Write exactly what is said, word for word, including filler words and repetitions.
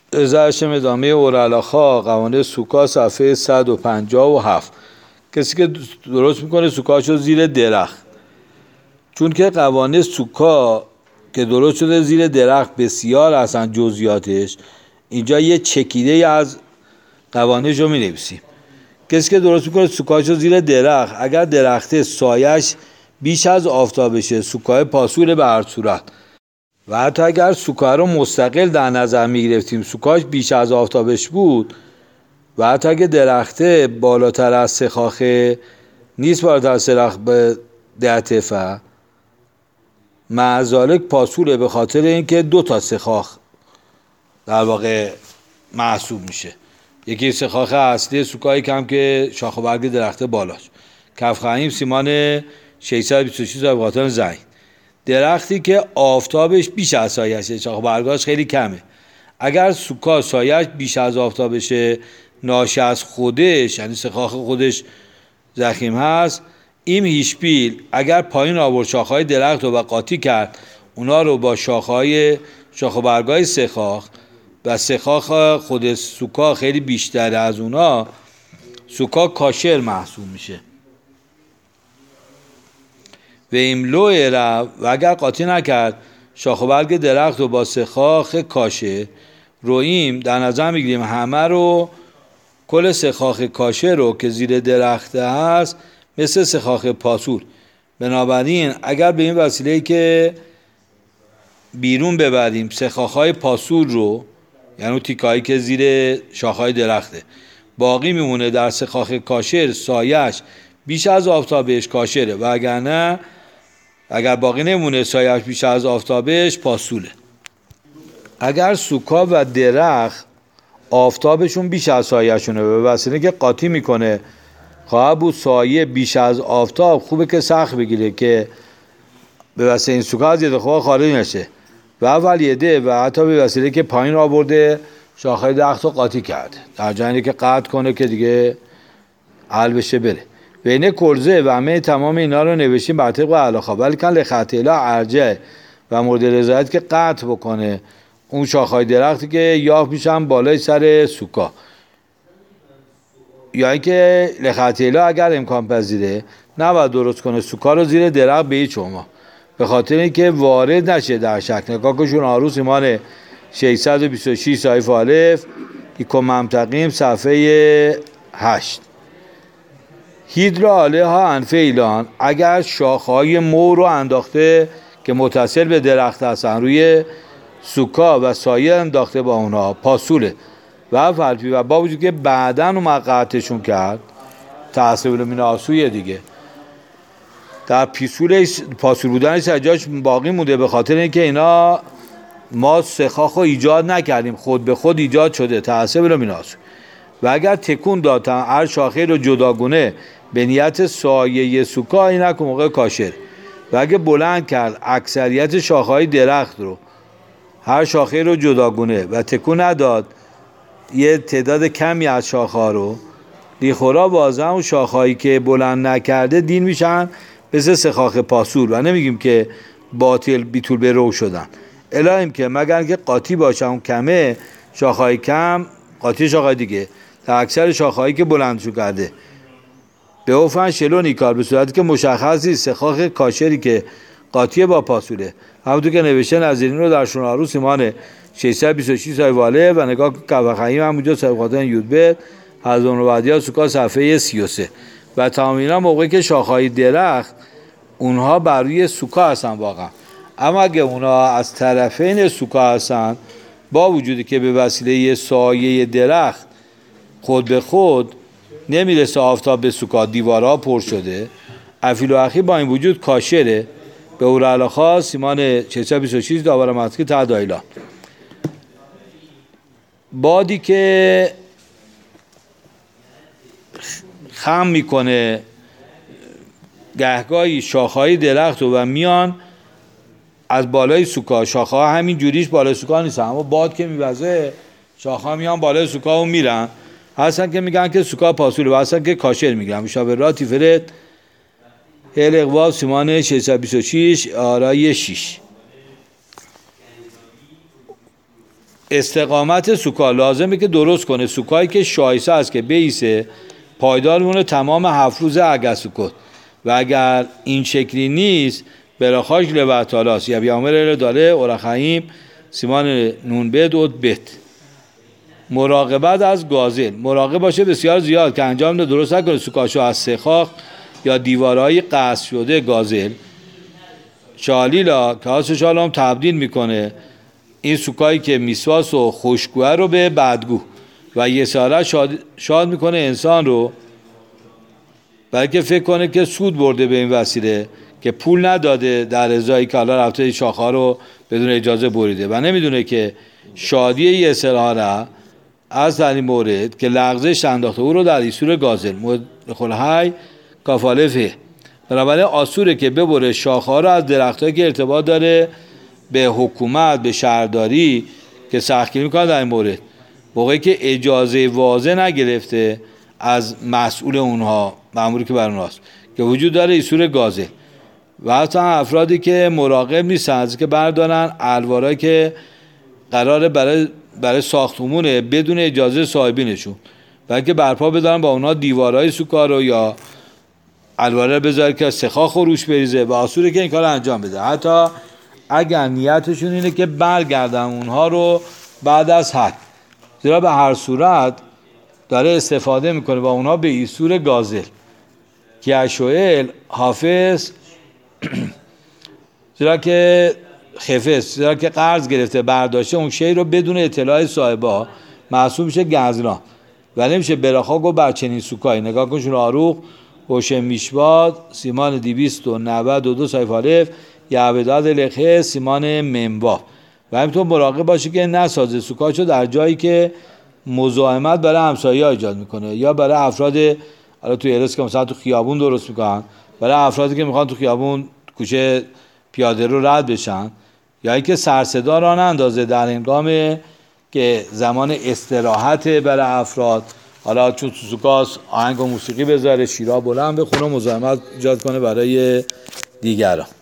ازشم ادامه اورالخا قوانین سوکا صفحه صد و پنجاه و هفت. کسی که درست میکنه سوکاشو زیر درخت، چون که قوانین سوکا که درست شده زیر درخت بسیار هستن جزئیاتش، اینجا یه چکیده از قوانینشو می نویسیم. کسی که درست میکنه سوکاشو زیر درخت، اگر درخته سایش بیش از آفتابشه سوکای پاسور به هر صورت، و حتی اگر سوکا رو مستقل در نظر می گرفتیم سوکاش بیش از آفتابش بود و حتی اگر درخته بالاتر از سه نیست، بالاتر از سه به ده تفه معذالک پاسوله، به خاطر اینکه دو تا سخاخ در واقع محسوب میشه. یکی سخاخ اصلی سوکایی کم که شاخ و برگ درخت بالاش، کفخیم سیمان ششصد و بیست و شش خاطر زنگ. درختی که آفتابش بیش از سایشه، شاخ و برگاش خیلی کمه، اگر سوکا سایش بیش از آفتابشه ناشی از خودش، یعنی سخاخ خودش زخیم هست، این هیشپیل اگر پایین آورد شاخهای درخت رو و قاطی کرد اونا رو با شاخهای شاخ و برگای سخاخ و سخاخ خود سوکا خیلی بیشتر از اونا، سوکا کاشر محسوب میشه. و ایملوه رو و اگر قاطی نکرد شاخ و برگ درخت رو با سخاخ کاشر رویم در نظر میگیریم همه رو، کل سخاخ کاشر رو که زیر درخت هست مثل سخاخ پاسور. بنابراین اگر به این وسیله که بیرون ببریم سخاخهای پاسور رو، یعنی اون تیکایی که زیر شاخهای درخته، باقی میمونه در سخاخ کاشر سایش بیش از آفتابش کاشره، و اگر نه، اگر باقی نمونه سایش بیش از آفتابش پاسوله. اگر سوکا و درخت آفتابشون بیش از سایه‌شونه به وسیله که قاطی میکنه خواهد بود سایه بیش از آفتاب، خوبه که سخت بگیره که به وسیله این سوکا از یه دخواه خارج نشه و اول یده و حتی به وسیله که پایین آورده شاخهای درخت رو قاطی کرده، در جایی که قطع کنه که دیگه حل بشه بره. بین کلزه و همه تمام اینا رو نوشیم بر طبق الاخا، ولی کن لخط اله ارجع و مورد رضایت که قطع بکنه اون شاخهای درختی که یافت میشن بالای سر سوکا، یا اینکه لخط اله اگر امکان پذیره نباید درست کنه سوکا رو زیر درخت به هیچ عنوان، به خاطر اینکه وارد نشه در شک. نگاه کشون آروس ایمان ششصد و بیست و شش صحیفه الف ایکو ممتقیم صفحه هشت. هیدرا علیها انفیلان، اگر شاخهای مو رو انداخته که متصل به درخت هستن روی سوکا و سایه انداخته با اونا پاسوله و فلپی، و با وجود که بعدن اومد قطعشون کرد تحصیل لومیناسویه دیگه، در پیسول پاسول بودنش جاش باقی مونده، به خاطر اینکه اینا ما سخاخ رو ایجاد نکردیم، خود به خود ایجاد شده تحصیل لومیناسو. و اگر تکون داد هر شاخه رو جداگونه به نیت سایه سوکا، اینا که موقع کاشر، و اگه بلند کرد اکثریت شاخه‌های درخت رو هر شاخه رو جداگونه و تکون نداد یه تعداد کمی از شاخه‌ها رو، لیخورا بازم اون شاخه‌هایی که بلند نکرده دین میشن مثل سخاخ پاسور و نمیگیم که باطل بیتول به رو شدن، الهیم که مگر که قاطی باشه اون کمه شاخه‌های کم قاطی شاخه‌های دیگه تا اکثر شاخه‌هایی که بلند شو کرده به اوفن شلو نیکار، به صورتی که مشخصی سخاخ کاشری که قاطی با پاسوله، همونطور که نوشته نظرین رو در شناروس ایمان ششصد و بیست و شش صحیفه الف و نگاه کفخیم همونجا صحیفه یودبه حضون و بعدی سوکا صفحه سی و سه. و تمام اینا موقعی که شاخهای درخت اونها بر روی سوکا هستن واقعا، اما اگه اونها از طرفین سوکا هستن با وجودی که به وسیله سایه درخت خود به خود نمیرسه آفتاب به سوکا، دیوارها پر شده، افیل و اخی با این وجود کاشره به اورال خاص سیمان ششصد و بیست و شش داور منطقی تا دایلا. بادی که خم میکنه گهگاهی شاخهای درخت و میان از بالای سوکا، شاخها همین جوریش بالای سوکا نیستن، اما باد که میوزه شاخها میان بالای سوکا و میرن، هستن که میگن که سوکا پاسوله و هستن که کاشر میگن. مشاوراتی فرد هل اقواب سیمان ششصد و بیست و شش آرای شش. استقامت سوکا لازمه که درست کنه، سوکایی که شایسته است که بیسه پایدار مونه تمام هفت روز اگر سوکت، و اگر این شکلی نیست براخاش لبعتالاس یا بیامر داره اورخاییم سیمان نون بد اد بت. مراقبت از گازل، مراقب باشه بسیار زیاد که انجام ده درست نکنه سوکاشو از سخاخ یا دیوارهای قصد شده گازل شالیلا که هاست شالام تبدیل میکنه این سوکایی که میسواس و خوشگوه رو به بدگو و یه ساره شاد, شاد میکنه انسان رو، بلکه فکر کنه که سود برده به این وسیله که پول نداده در ازایی که حالا رفته شاخه رو بدون اجازه بریده و نمیدونه که شادی یه ساره از در این مورد که لغزش انداخته او رو در ایسور گازل خلهای کافالفه. بنابراین آسوره که ببره شاخه رو از درختایی که ارتباط داره به حکومت به شهرداری که سختگیری میکنه در این مورد، موقعی که اجازه واضح نگرفته از مسئول اونها مأموری که بر اونهاست که وجود داره ایسور گازل. و حتی افرادی که مراقب نیستن از که بردارن الوارایی که قراره برای برای ساختمونه بدون اجازه صاحبینشون، بلکه برپا بدارن با اونها دیوارهای سوکارو یا الواره بذاره که سخاخ روش بریزه و آسوره که این کار انجام بده، حتی اگر نیتشون اینه که برگردن اونها رو بعد از حد، زیرا به هر صورت داره استفاده میکنه با اونها به ایسور گازل که اشوئل حافظ زیرا که خفص زیرا که قرض گرفته برداشته اون شی رو بدون اطلاع صاحبها محسوب میشه گزلان و نمیشه براخا گو بر چنین سوکایی. نگاه کن شون آروخ هوشم میشباد سیمان دویست و نود و دو صحیفه الف یعبداد لخه سیمان منوا. و همینطور مراقب باشه که نسازه سوکاشو در جایی که مزاحمت برای همسایه‌ها ایجاد میکنه یا برای افراد حالا تو ایرس که مثلا تو خیابون درست میکنن برای افرادی که میخوان تو خیابون کوچه پیاده رو رد بشن، یا اینکه سر صدا را نندازه در هنگام که زمان استراحت برای افراد، حالا چون تو سوکاس آهنگ و موسیقی بذاره شیرا بلند بخونه مزاحمت ایجاد کنه برای دیگران.